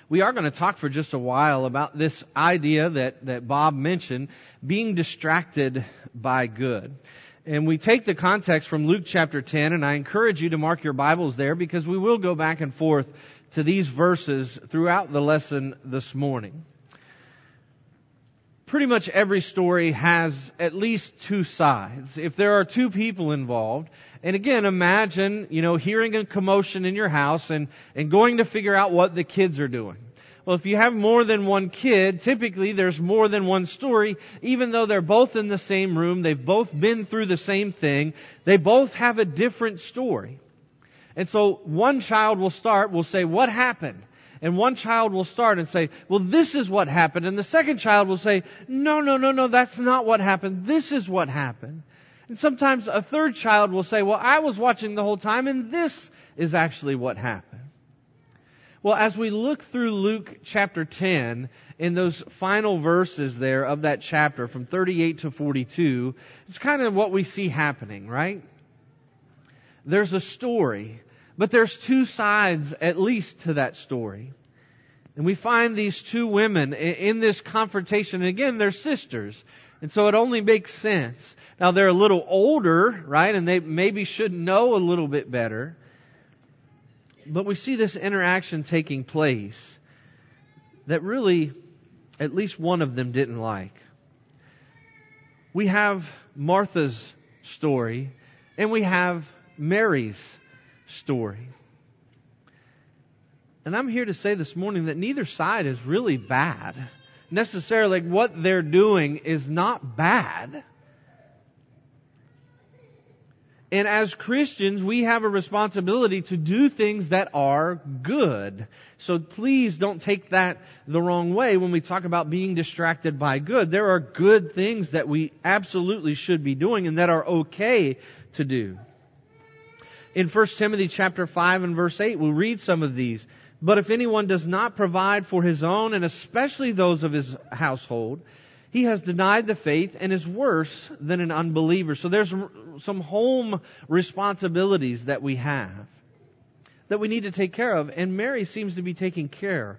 We are going to talk for just a while about this idea that Bob mentioned, being distracted by good. And we take the context from Luke chapter 10, and I encourage you to mark your Bibles there because we will go back and forth to these verses throughout the lesson this morning. Pretty much every story has at least two sides. If there are two people involved, and again, imagine, hearing a commotion in your house and going to figure out what the kids are doing. Well, if you have more than one kid, typically there's more than one story, even though they're both in the same room, they've both been through the same thing, they both have a different story. And so one child will say, what happened? And one child will start and say, well, this is what happened. And the second child will say, no, that's not what happened. This is what happened. And sometimes a third child will say, well, I was watching the whole time and this is actually what happened. Well, as we look through Luke chapter 10, in those final verses there of that chapter from 38 to 42, it's kind of what we see happening, right? There's a story. But there's two sides, at least, to that story. And we find these two women in this confrontation. And again, they're sisters. And so it only makes sense. Now, they're a little older, right? And they maybe should know a little bit better. But we see this interaction taking place that really, at least one of them didn't like. We have Martha's story, and we have Mary's story. And I'm here to say this morning that neither side is really bad. Necessarily, what they're doing is not bad. And as Christians, we have a responsibility to do things that are good. So please don't take that the wrong way when we talk about being distracted by good. There are good things that we absolutely should be doing and that are okay to do. In 1 Timothy chapter 5 and verse 8, we'll read some of these. But if anyone does not provide for his own, and especially those of his household, he has denied the faith and is worse than an unbeliever. So there's some home responsibilities that we have that we need to take care of. And Martha seems to be taking care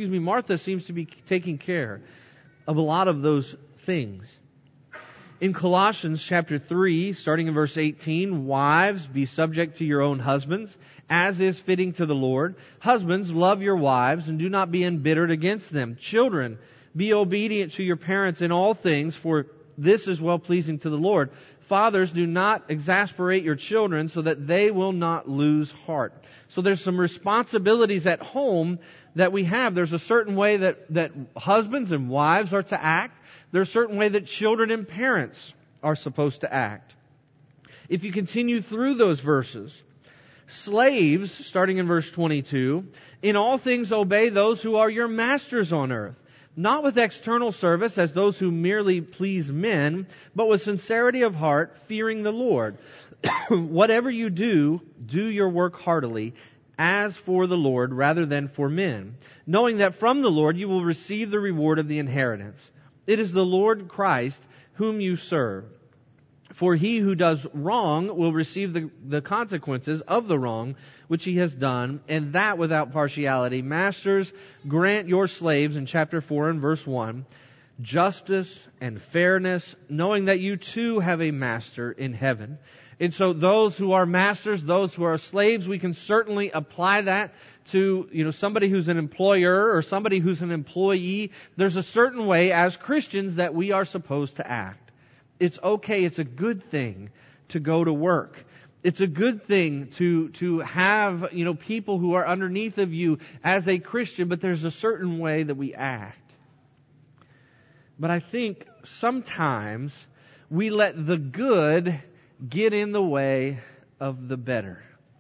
of a lot of those things. In Colossians chapter 3, starting in verse 18, wives, be subject to your own husbands, as is fitting to the Lord. Husbands, love your wives, and do not be embittered against them. Children, be obedient to your parents in all things, for this is well-pleasing to the Lord. Fathers, do not exasperate your children, so that they will not lose heart. So there's some responsibilities at home that we have. There's a certain way that husbands and wives are to act. There's a certain way that children and parents are supposed to act. If you continue through those verses, slaves, starting in verse 22, in all things obey those who are your masters on earth, not with external service as those who merely please men, but with sincerity of heart, fearing the Lord. Whatever you do, do your work heartily, as for the Lord rather than for men, knowing that from the Lord you will receive the reward of the inheritance. It is the Lord Christ whom you serve. For he who does wrong will receive the consequences of the wrong which he has done, and that without partiality. Masters, grant your slaves, in chapter 4 and verse 1, justice and fairness, knowing that you too have a master in heaven. And so those who are masters, those who are slaves, we can certainly apply that to, somebody who's an employer or somebody who's an employee. There's a certain way as Christians that we are supposed to act. It's okay. It's a good thing to go to work. It's a good thing to have, people who are underneath of you as a Christian, but there's a certain way that we act. But I think sometimes we let the good get in the way of the better.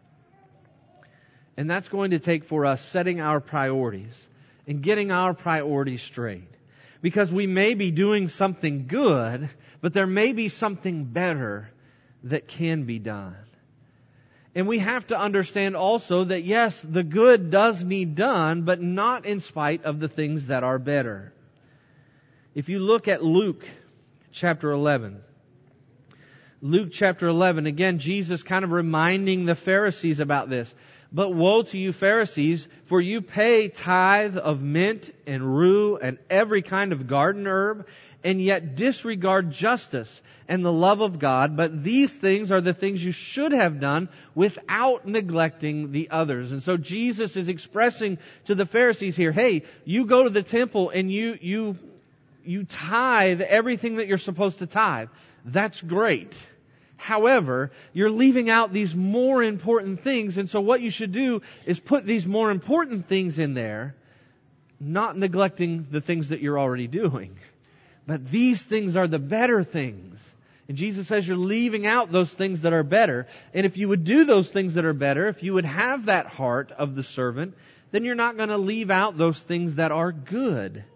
And that's going to take for us setting our priorities and getting our priorities straight. Because we may be doing something good, but there may be something better that can be done. And we have to understand also that yes, the good does need done, but not in spite of the things that are better. If you look at Luke chapter 11, again, Jesus kind of reminding the Pharisees about this. But woe to you Pharisees, for you pay tithe of mint and rue and every kind of garden herb, and yet disregard justice and the love of God. But these things are the things you should have done without neglecting the others. And so Jesus is expressing to the Pharisees here, hey, you go to the temple and you tithe everything that you're supposed to tithe. That's great. However, you're leaving out these more important things, and so what you should do is put these more important things in there, not neglecting the things that you're already doing. But these things are the better things. And Jesus says you're leaving out those things that are better. And if you would do those things that are better, if you would have that heart of the servant, then you're not going to leave out those things that are good.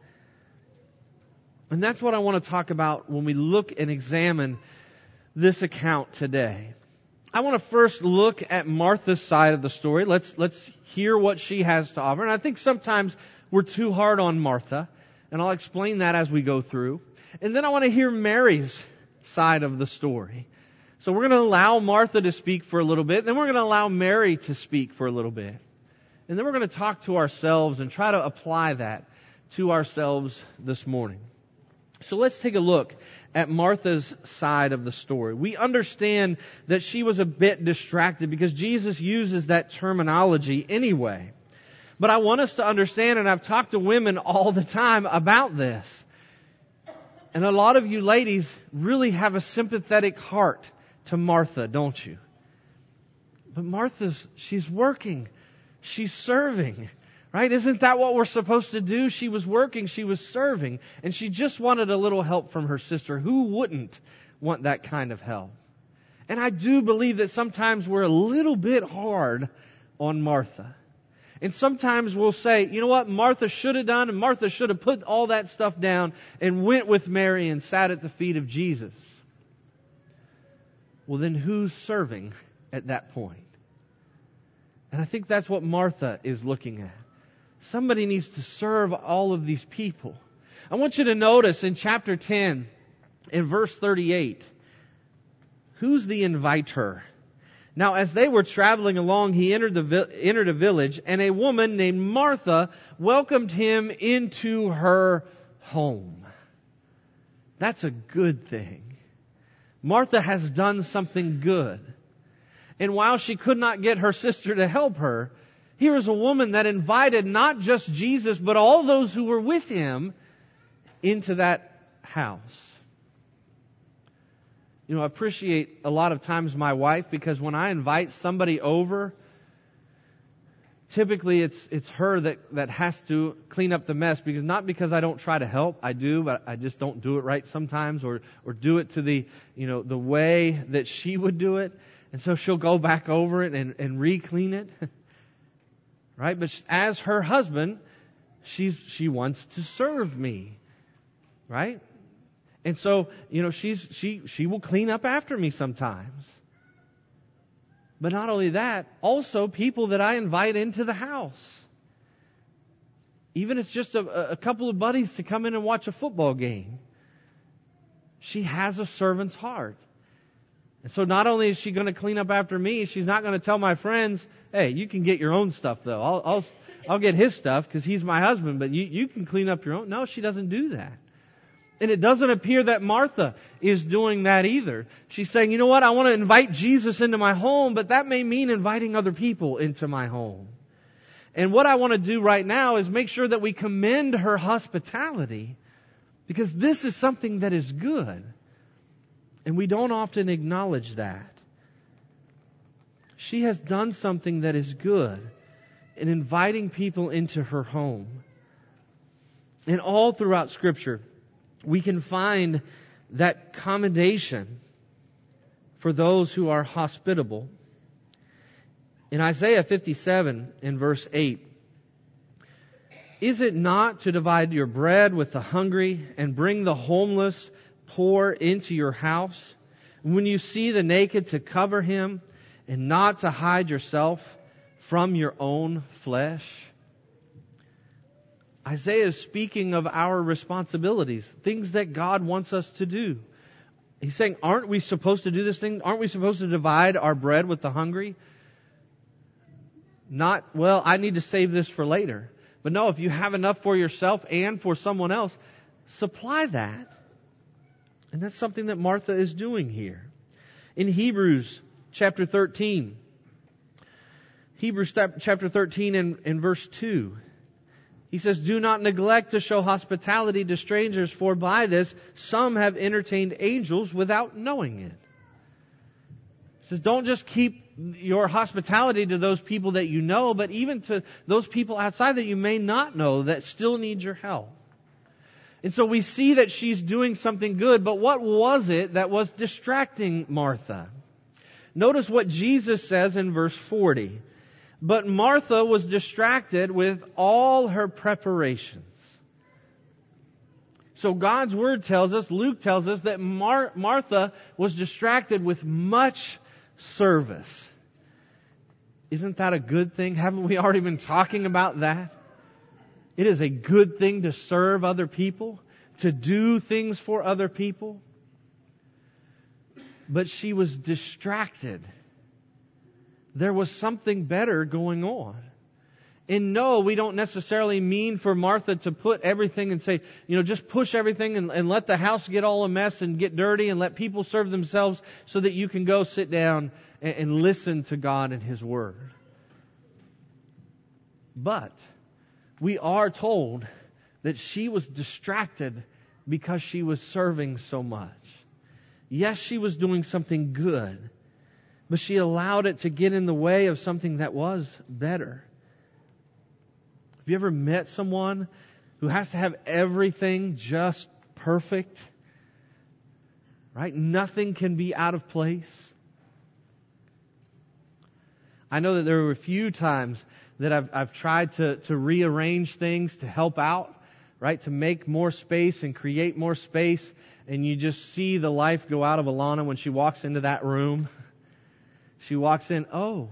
And that's what I want to talk about when we look and examine this account today. I want to first look at Martha's side of the story. Let's hear what she has to offer. And I think sometimes we're too hard on Martha, and I'll explain that as we go through. And then I want to hear Mary's side of the story. So we're going to allow Martha to speak for a little bit, then we're going to allow Mary to speak for a little bit. And then we're going to talk to ourselves and try to apply that to ourselves this morning. So let's take a look at Martha's side of the story. We understand that she was a bit distracted because Jesus uses that terminology anyway. But I want us to understand, and I've talked to women all the time about this. And a lot of you ladies really have a sympathetic heart to Martha, don't you? But she's working. She's serving. Right? Isn't that what we're supposed to do? She was working, she was serving, and she just wanted a little help from her sister. Who wouldn't want that kind of help? And I do believe that sometimes we're a little bit hard on Martha. And sometimes we'll say, you know what, Martha should have done, and Martha should have put all that stuff down and went with Mary and sat at the feet of Jesus. Well, then who's serving at that point? And I think that's what Martha is looking at. Somebody needs to serve all of these people. I want you to notice in chapter 10, in verse 38, who's the inviter? Now, as they were traveling along, he entered a village, and a woman named Martha welcomed him into her home. That's a good thing. Martha has done something good. And while she could not get her sister to help her, here is a woman that invited not just Jesus, but all those who were with him into that house. You know, I appreciate a lot of times my wife, because when I invite somebody over, typically it's her that has to clean up the mess, not because I don't try to help. I do, but I just don't do it right sometimes, or do it to the way that she would do it. And so she'll go back over it and re-clean it. Right? But as her husband, she wants to serve me. Right? And so, she will clean up after me sometimes. But not only that, also people that I invite into the house. Even if it's just a couple of buddies to come in and watch a football game. She has a servant's heart. And so not only is she going to clean up after me, she's not going to tell my friends, hey, you can get your own stuff though. I'll get his stuff because he's my husband, but you can clean up your own. No, she doesn't do that. And it doesn't appear that Martha is doing that either. She's saying, you know what, I want to invite Jesus into my home, but that may mean inviting other people into my home. And what I want to do right now is make sure that we commend her hospitality, because this is something that is good. And we don't often acknowledge that. She has done something that is good in inviting people into her home. And all throughout Scripture, we can find that commendation for those who are hospitable. In Isaiah 57, in verse 8, is it not to divide your bread with the hungry and bring the homeless poor into your house? When you see the naked, to cover him and not to hide yourself from your own flesh? Isaiah is speaking of our responsibilities, things that God wants us to do. He's saying, aren't we supposed to do this thing? Aren't we supposed to divide our bread with the hungry? Not, well, I need to save this for later. But no, if you have enough for yourself and for someone else, supply that. And that's something that Martha is doing here. In Hebrews chapter 13, Hebrews chapter 13 and verse 2, he says, "Do not neglect to show hospitality to strangers, for by this some have entertained angels without knowing it." He says, don't just keep your hospitality to those people that you know, but even to those people outside that you may not know that still need your help. And so we see that she's doing something good, but what was it that was distracting Martha? Notice what Jesus says in verse 40. "But Martha was distracted with all her preparations." So God's Word tells us, Luke tells us, that Martha was distracted with much service. Isn't that a good thing? Haven't we already been talking about that? It is a good thing to serve other people, to do things for other people. But she was distracted. There was something better going on. And no, we don't necessarily mean for Martha to put everything and say, just push everything and let the house get all a mess and get dirty and let people serve themselves so that you can go sit down and listen to God and His Word. But we are told that she was distracted because she was serving so much. Yes, she was doing something good, but she allowed it to get in the way of something that was better. Have you ever met someone who has to have everything just perfect? Right? Nothing can be out of place. I know that there were a few times that I've tried to rearrange things to help out, right? To make more space and create more space. And you just see the life go out of Alana when she walks into that room. She walks in, "Oh,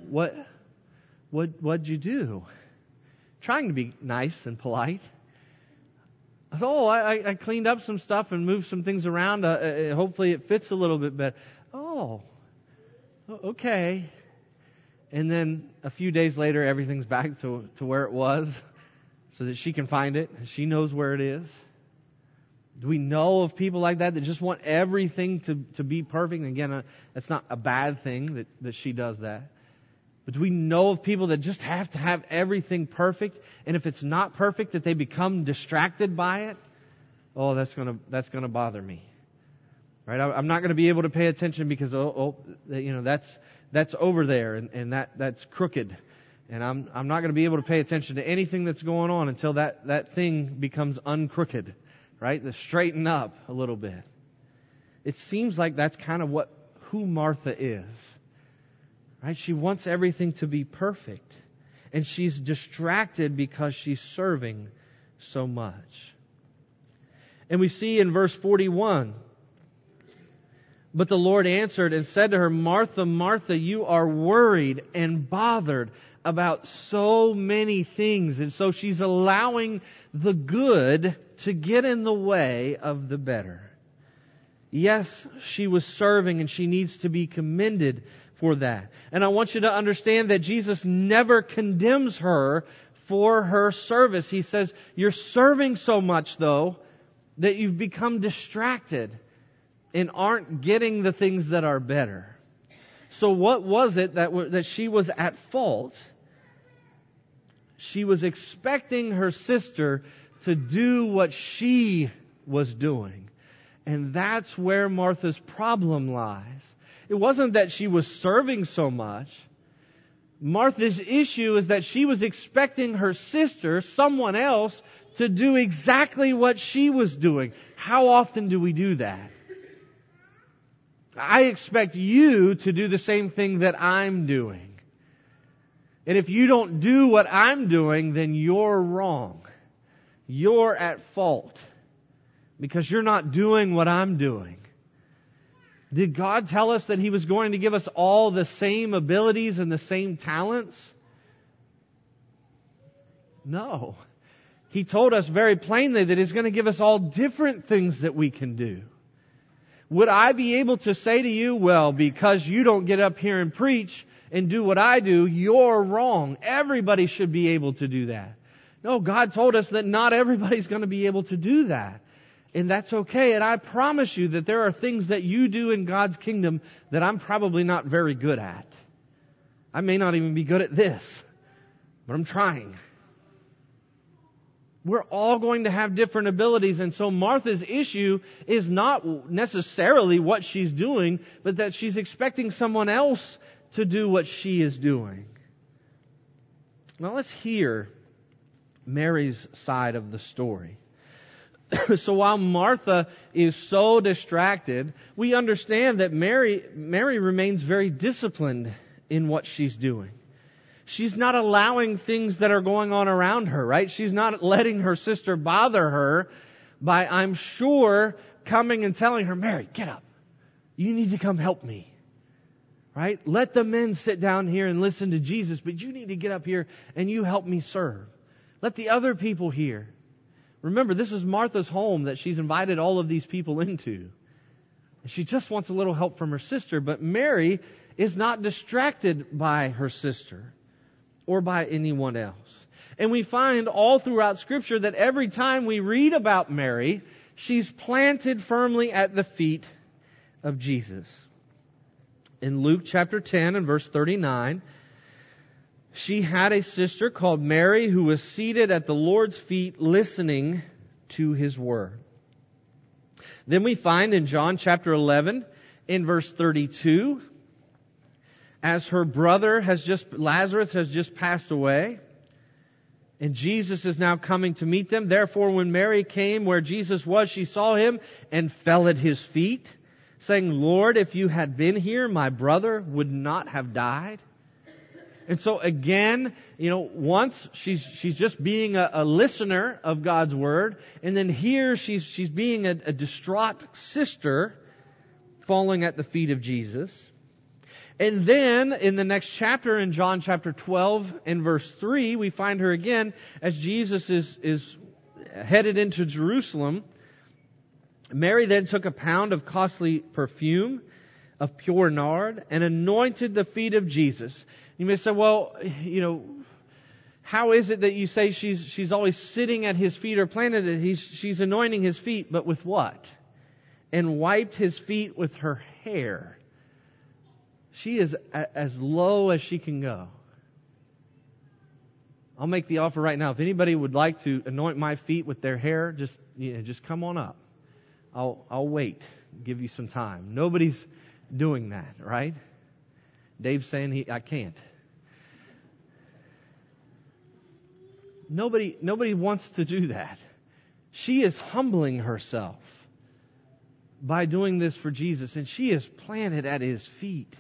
what'd you do?" Trying to be nice and polite. I said, "Oh, I cleaned up some stuff and moved some things around. Hopefully it fits a little bit better." "Oh, okay." And then a few days later, everything's back to where it was so that she can find it. She knows where it is. Do we know of people like that just want everything to be perfect? And again, that's not a bad thing that she does that. But do we know of people that just have to have everything perfect? And if it's not perfect, that they become distracted by it? Oh, that's gonna bother me. Right? I'm not gonna be able to pay attention because that's over there and that's crooked. And I'm not gonna be able to pay attention to anything that's going on until that thing becomes uncrooked. Right? To straighten up a little bit. It seems like that's kind of who Martha is. Right? She wants everything to be perfect. And she's distracted because she's serving so much. And we see in verse 41, "But the Lord answered and said to her, 'Martha, Martha, you are worried and bothered about so many things.'" And so she's allowing the good to get in the way of the better. Yes, she was serving and she needs to be commended for that. And I want you to understand that Jesus never condemns her for her service. He says, "You're serving so much, though, that you've become distracted and aren't getting the things that are better." So what was it that she was at fault? She was expecting her sister to do what she was doing. And that's where Martha's problem lies. It wasn't that she was serving so much. Martha's issue is that she was expecting her sister, someone else, to do exactly what she was doing. How often do we do that? I expect you to do the same thing that I'm doing. And if you don't do what I'm doing, then you're wrong. You're at fault because you're not doing what I'm doing. Did God tell us that He was going to give us all the same abilities and the same talents? No. He told us very plainly that He's going to give us all different things that we can do. Would I be able to say to you, well, because you don't get up here and preach and do what I do, you're wrong. Everybody should be able to do that. No, God told us that not everybody's going to be able to do that. And that's okay. And I promise you that there are things that you do in God's kingdom that I'm probably not very good at. I may not even be good at this, but I'm trying. We're all going to have different abilities, and so Martha's issue is not necessarily what she's doing, but that she's expecting someone else to do what she is doing. Now let's hear Mary's side of the story. So while Martha is so distracted, we understand that Mary remains very disciplined in what she's doing. She's not allowing things that are going on around her, right? She's not letting her sister bother her by, I'm sure, coming and telling her, Mary, get up. You need to come help me. Right? Let the men sit down here and listen to Jesus, but you need to get up here and you help me serve. Let the other people hear. Remember, this is Martha's home that she's invited all of these people into. She just wants a little help from her sister, but Mary is not distracted by her sister or by anyone else. And we find all throughout Scripture that every time we read about Mary, she's planted firmly at the feet of Jesus. In Luke chapter 10 and verse 39, she had a sister called Mary who was seated at the Lord's feet listening to His word. Then we find in John chapter 11 in verse 32, as her brother Lazarus has just passed away, and Jesus is now coming to meet them. Therefore, when Mary came where Jesus was, she saw Him and fell at His feet, saying, Lord, if you had been here, my brother would not have died. And so again, once she's just being a listener of God's Word, and then here she's being a distraught sister falling at the feet of Jesus. And then in the next chapter, in John chapter 12 and verse 3, we find her again as Jesus is headed into Jerusalem. Mary then took a pound of costly perfume of pure nard and anointed the feet of Jesus. You may say, well, how is it that you say she's always sitting at His feet or planted it? She's anointing His feet, but with what? And wiped His feet with her hair. She is as low as she can go. I'll make the offer right now. If anybody would like to anoint my feet with their hair, just come on up. I'll wait. Give you some time. Nobody's doing that, right? Dave's saying I can't. Nobody wants to do that. She is humbling herself by doing this for Jesus, and she is planted at His feet.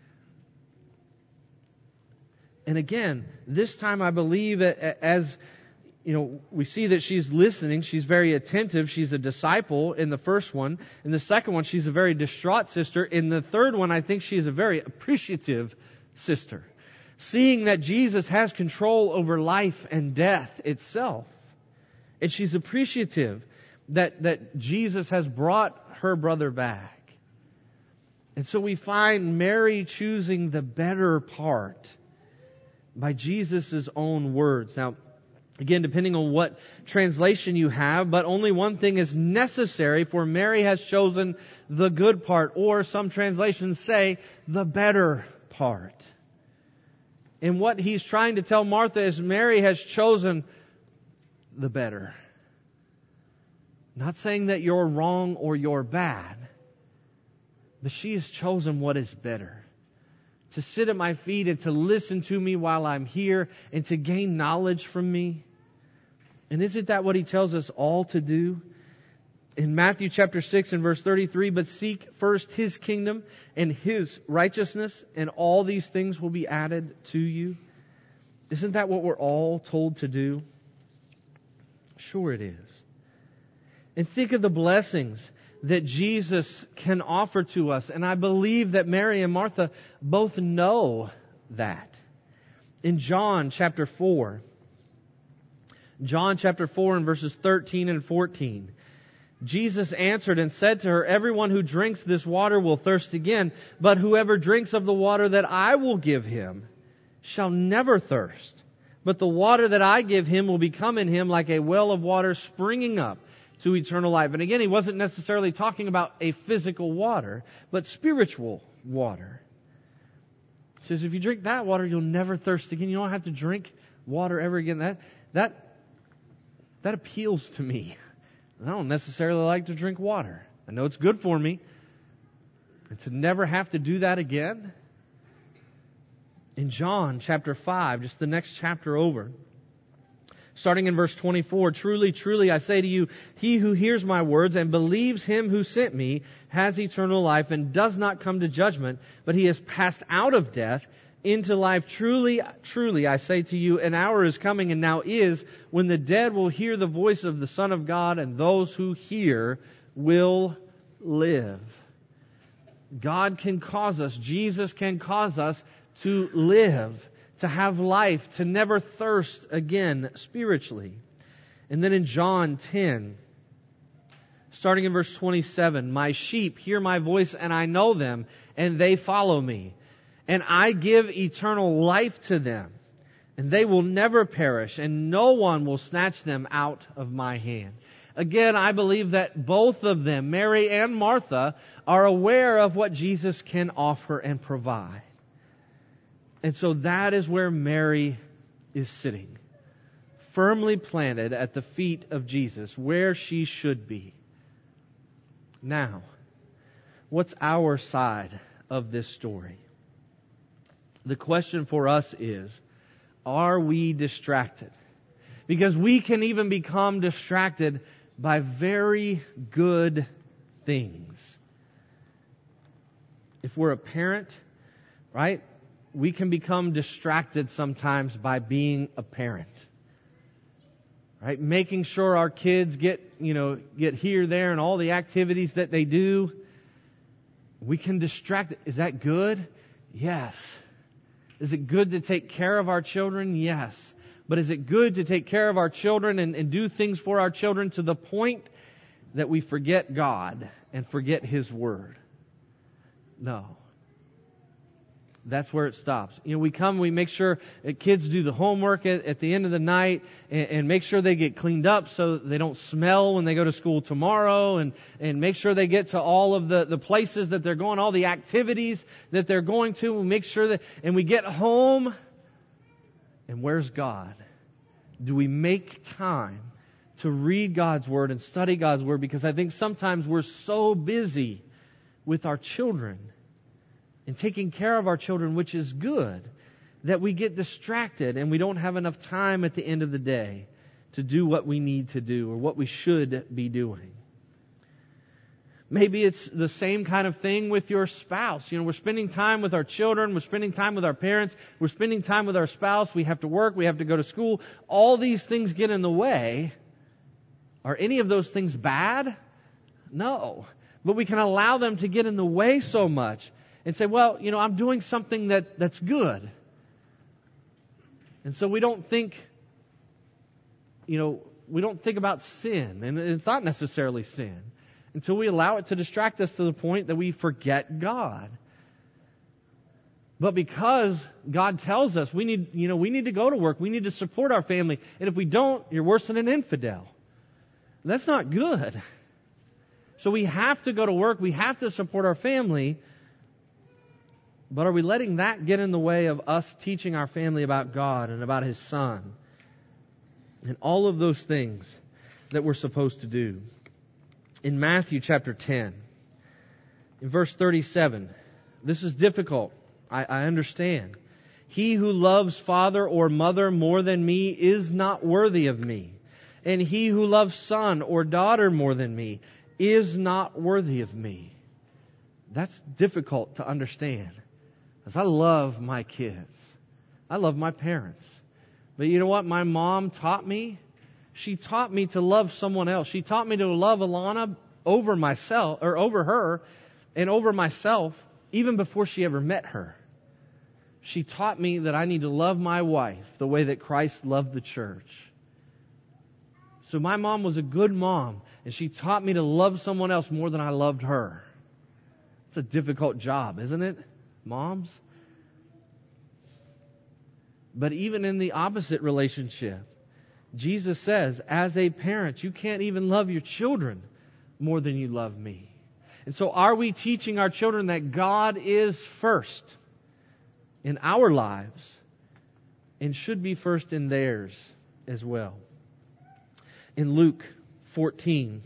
And again, this time I believe as we see that she's listening, she's very attentive, she's a disciple in the first one. In the second one, she's a very distraught sister. In the third one, I think she is a very appreciative sister. Seeing that Jesus has control over life and death itself. And she's appreciative that Jesus has brought her brother back. And so we find Mary choosing the better part by Jesus' own words. Now, again, depending on what translation you have, but only one thing is necessary, for Mary has chosen the good part, or some translations say the better part. And what he's trying to tell Martha is Mary has chosen the better. Not saying that you're wrong or you're bad, but she has chosen what is better. To sit at my feet and to listen to me while I'm here and to gain knowledge from me. And isn't that what He tells us all to do? In Matthew chapter 6 and verse 33, but seek first His kingdom and His righteousness, and all these things will be added to you. Isn't that what we're all told to do? Sure it is. And think of the blessings that Jesus can offer to us. And I believe that Mary and Martha both know that. In John chapter 4 and verses 13 and 14, Jesus answered and said to her, everyone who drinks this water will thirst again, but whoever drinks of the water that I will give him shall never thirst. But the water that I give him will become in him like a well of water springing up to eternal life. And again, he wasn't necessarily talking about a physical water, but spiritual water. He says, if you drink that water, you'll never thirst again. You don't have to drink water ever again. That appeals to me. I don't necessarily like to drink water. I know it's good for me. And to never have to do that again. In John chapter 5, just the next chapter over, starting in verse 24, truly, truly, I say to you, he who hears my words and believes him who sent me has eternal life and does not come to judgment, but he has passed out of death into life. Truly, truly, I say to you, an hour is coming and now is when the dead will hear the voice of the Son of God, and those who hear will live. God can cause us, Jesus can cause us to live, to have life, to never thirst again spiritually. And then in John 10, starting in verse 27, my sheep hear my voice and I know them and they follow me. And I give eternal life to them, and they will never perish, and no one will snatch them out of my hand. Again, I believe that both of them, Mary and Martha, are aware of what Jesus can offer and provide. And so that is where Mary is sitting, firmly planted at the feet of Jesus, where she should be. Now, what's our side of this story? The question for us is, are we distracted? Because we can even become distracted by very good things. If we're a parent, right, we can become distracted sometimes by being a parent. Right? Making sure our kids get here, there, and all the activities that they do. We can distract. Is that good? Yes. Is it good to take care of our children? Yes. But is it good to take care of our children and do things for our children to the point that we forget God and forget His Word? No. That's where it stops. We make sure that kids do the homework at the end of the night and make sure they get cleaned up so they don't smell when they go to school tomorrow, and make sure they get to all of the places that they're going, all the activities that they're going to. We make sure and we get home, and where's God? Do we make time to read God's Word and study God's Word? Because I think sometimes we're so busy with our children and taking care of our children, which is good, that we get distracted and we don't have enough time at the end of the day to do what we need to do or what we should be doing. Maybe it's the same kind of thing with your spouse. We're spending time with our children, we're spending time with our parents, we're spending time with our spouse, we have to work, we have to go to school. All these things get in the way. Are any of those things bad? No. But we can allow them to get in the way so much and say, well, I'm doing something that's good. And so we don't think about sin, and it's not necessarily sin, until we allow it to distract us to the point that we forget God. But because God tells us we need to go to work, we need to support our family, and if we don't, you're worse than an infidel. That's not good. So we have to go to work, we have to support our family. But are we letting that get in the way of us teaching our family about God and about His Son and all of those things that we're supposed to do? In Matthew chapter 10, in verse 37, this is difficult. I understand. He who loves father or mother more than me is not worthy of me. And he who loves son or daughter more than me is not worthy of me. That's difficult to understand. Because I love my kids. I love my parents. But you know what my mom taught me? She taught me to love someone else. She taught me to love Alana over myself, or over her, and over myself, even before she ever met her. She taught me that I need to love my wife the way that Christ loved the church. So my mom was a good mom, and she taught me to love someone else more than I loved her. It's a difficult job, isn't it, moms? But even in the opposite relationship, Jesus says, as a parent, you can't even love your children more than you love me. And so are we teaching our children that God is first in our lives and should be first in theirs as well? In Luke 14,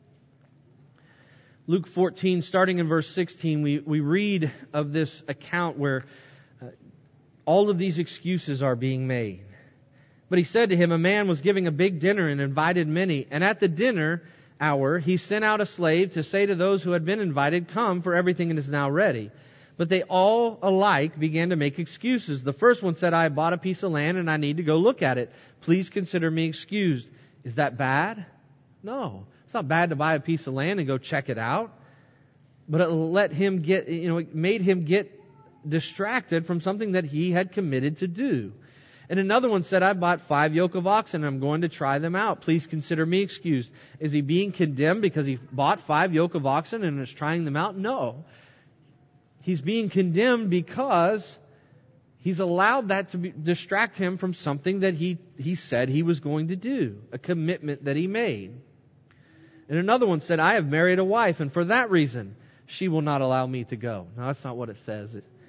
starting in verse 16, we read of this account where all of these excuses are being made. But he said to him, a man was giving a big dinner and invited many. And at the dinner hour, he sent out a slave to say to those who had been invited, come, for everything is now ready. But they all alike began to make excuses. The first one said, I bought a piece of land and I need to go look at it. Please consider me excused. Is that bad? No. It's not bad to buy a piece of land and go check it out. But it made him get distracted from something that he had committed to do. And another one said, I bought 5 yoke of oxen and I'm going to try them out. Please consider me excused. Is he being condemned because he bought 5 yoke of oxen and is trying them out? No. He's being condemned because he's allowed that to distract him from something that he said he was going to do, a commitment that he made. And another one said, I have married a wife, and for that reason, she will not allow me to go. No, that's not what it says.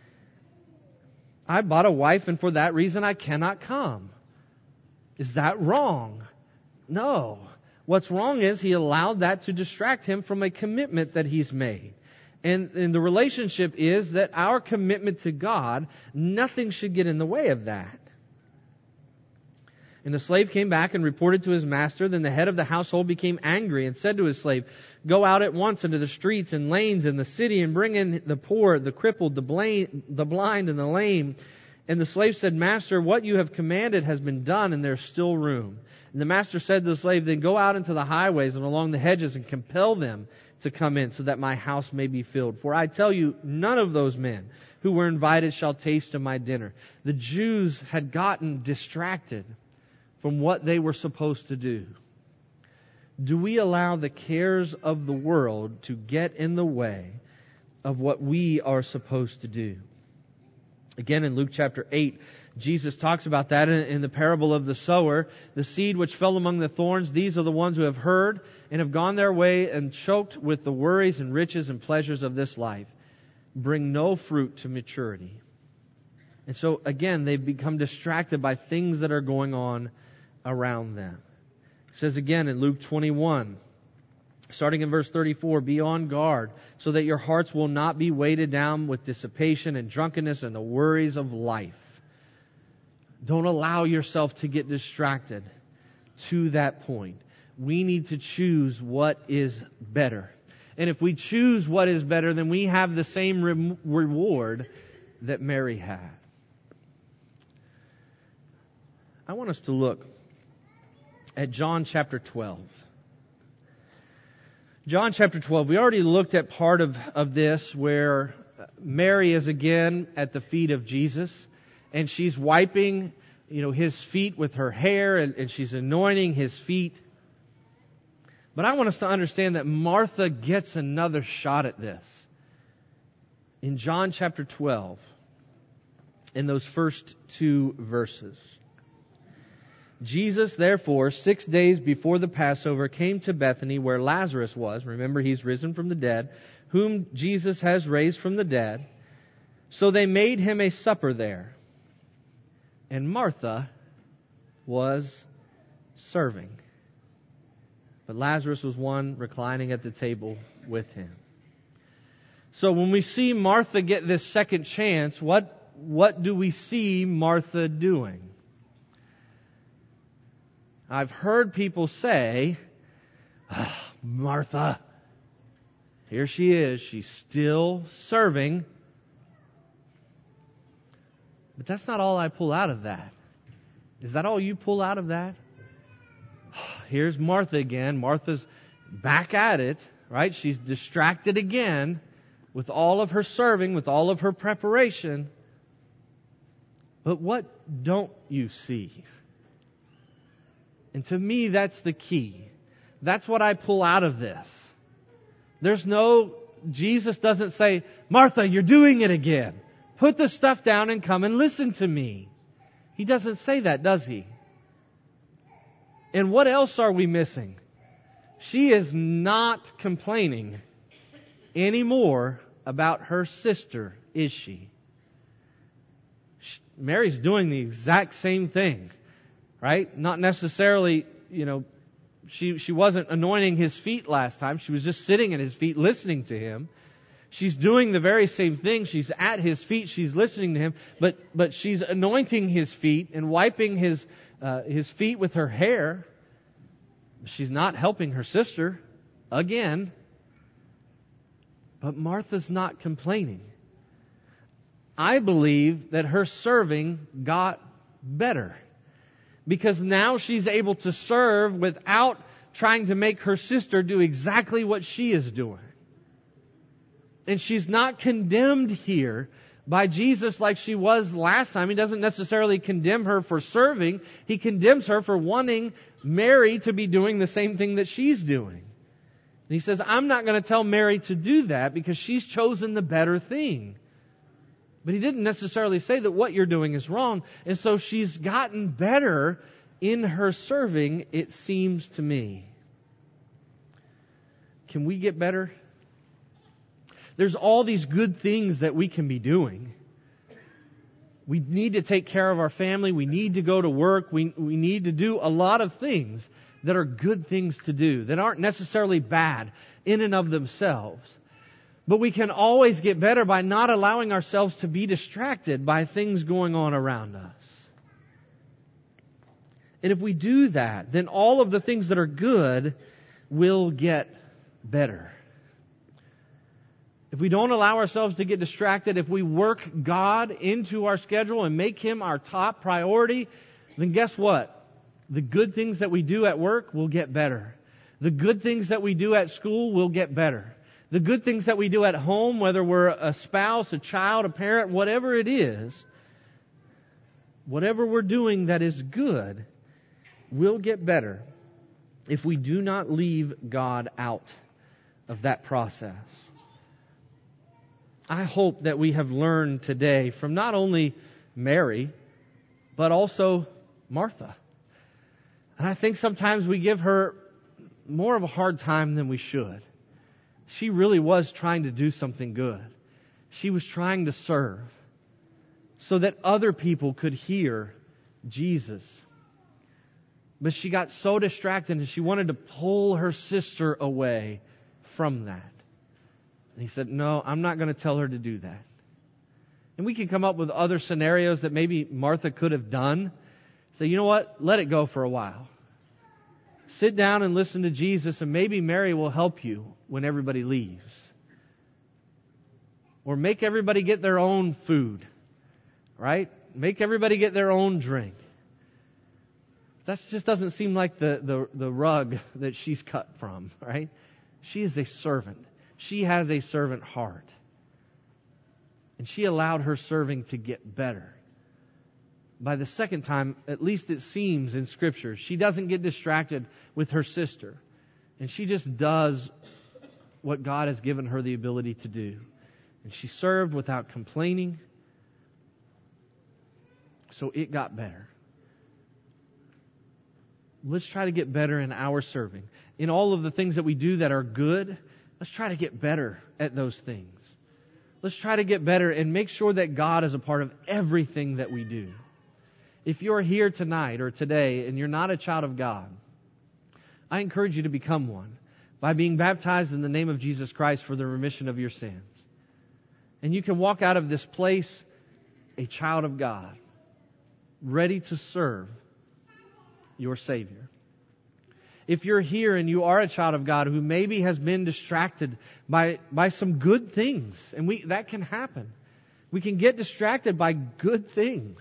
I bought a wife, and for that reason, I cannot come. Is that wrong? No. What's wrong is he allowed that to distract him from a commitment that he's made. And the relationship is that our commitment to God, nothing should get in the way of that. And the slave came back and reported to his master. Then the head of the household became angry and said to his slave, go out at once into the streets and lanes in the city and bring in the poor, the crippled, the blind, and the lame. And the slave said, Master, what you have commanded has been done, and there's still room. And the master said to the slave, then go out into the highways and along the hedges and compel them to come in so that my house may be filled. For I tell you, none of those men who were invited shall taste of my dinner. The Jews had gotten distracted from what they were supposed to do. Do we allow the cares of the world to get in the way of what we are supposed to do? Again, in Luke chapter 8, Jesus talks about that in the parable of the sower. The seed which fell among the thorns, these are the ones who have heard and have gone their way and choked with the worries and riches and pleasures of this life, bring no fruit to maturity. And so, again, they've become distracted by things that are going on around them. It says again in Luke 21, starting in verse 34, be on guard so that your hearts will not be weighted down with dissipation and drunkenness and the worries of life. Don't allow yourself to get distracted to that point. We need to choose what is better. And if we choose what is better, then we have the same reward that Mary had. I want us to look at John chapter 12. John chapter 12, we already looked at part of this where Mary is again at the feet of Jesus, and she's wiping, his feet with her hair, and she's anointing his feet. But I want us to understand that Martha gets another shot at this. In John chapter 12, in those first 2 verses. Jesus, therefore, 6 days before the Passover, came to Bethany where Lazarus was. Remember, he's risen from the dead, whom Jesus has raised from the dead. So they made him a supper there. And Martha was serving. But Lazarus was one reclining at the table with him. So when we see Martha get this second chance, what do we see Martha doing? I've heard people say, Martha, here she is. She's still serving. But that's not all I pull out of that. Is that all you pull out of that? Here's Martha again. Martha's back at it, right? She's distracted again with all of her serving, with all of her preparation. But what don't you see? And to me, that's the key. That's what I pull out of this. Jesus doesn't say, Martha, you're doing it again. Put the stuff down and come and listen to me. He doesn't say that, does he? And what else are we missing? She is not complaining anymore about her sister, is she? Mary's doing the exact same thing, right? Not necessarily, she wasn't anointing His feet last time. She was just sitting at His feet listening to Him. She's doing the very same thing. She's at His feet. She's listening to Him. But she's anointing His feet and wiping His feet with her hair. She's not helping her sister again. But Martha's not complaining. I believe that her serving got better. Because now she's able to serve without trying to make her sister do exactly what she is doing. And she's not condemned here by Jesus like she was last time. He doesn't necessarily condemn her for serving. He condemns her for wanting Mary to be doing the same thing that she's doing. And He says, I'm not going to tell Mary to do that because she's chosen the better thing. But He didn't necessarily say that what you're doing is wrong. And so she's gotten better in her serving, it seems to me. Can we get better? There's all these good things that we can be doing. We need to take care of our family. We need to go to work. We need to do a lot of things that are good things to do, that aren't necessarily bad in and of themselves. But we can always get better by not allowing ourselves to be distracted by things going on around us. And if we do that, then all of the things that are good will get better. If we don't allow ourselves to get distracted, if we work God into our schedule and make Him our top priority, then guess what? The good things that we do at work will get better. The good things that we do at school will get better. The good things that we do at home, whether we're a spouse, a child, a parent, whatever it is, whatever we're doing that is good will get better if we do not leave God out of that process. I hope that we have learned today from not only Mary, but also Martha. And I think sometimes we give her more of a hard time than we should. She really was trying to do something good. She was trying to serve so that other people could hear Jesus. But she got so distracted and she wanted to pull her sister away from that. And He said, no, I'm not going to tell her to do that. And we can come up with other scenarios that maybe Martha could have done. Say, you know what? Let it go for a while. Sit down and listen to Jesus, and maybe Mary will help you when everybody leaves. Or make everybody get their own food. Right? Make everybody get their own drink. That just doesn't seem like the rug that she's cut from, right? She is a servant. She has a servant heart. And she allowed her serving to get better. By the second time, at least it seems in Scripture, she doesn't get distracted with her sister. And she just does what God has given her the ability to do. And she served without complaining. So it got better. Let's try to get better in our serving. In all of the things that we do that are good, let's try to get better at those things. Let's try to get better and make sure that God is a part of everything that we do. If you're here tonight or today and you're not a child of God, I encourage you to become one by being baptized in the name of Jesus Christ for the remission of your sins. And you can walk out of this place a child of God, ready to serve your Savior. If you're here and you are a child of God who maybe has been distracted by some good things, and that can happen. We can get distracted by good things,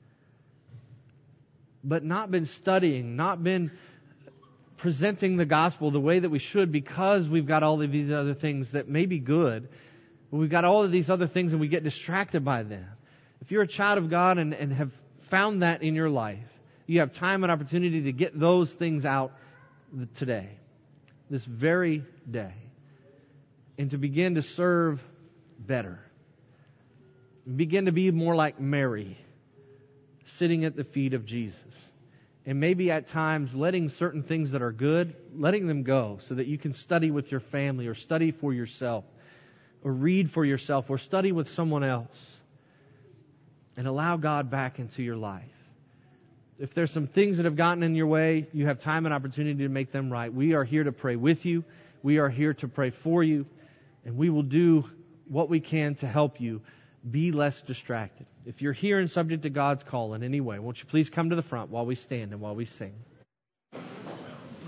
but not been studying, not been presenting the gospel the way that we should because we've got all of these other things that may be good, but we've got all of these other things and we get distracted by them. If you're a child of God and have found that in your life, you have time and opportunity to get those things out today. this very day, and to begin to serve better. Begin to be more like Mary, sitting at the feet of Jesus. And maybe at times letting certain things that are good, letting them go so that you can study with your family or study for yourself or read for yourself or study with someone else and allow God back into your life. If there's some things that have gotten in your way, you have time and opportunity to make them right. We are here to pray with you. We are here to pray for you. And we will do what we can to help you be less distracted. If you're here and subject to God's call in any way, won't you please come to the front while we stand and while we sing.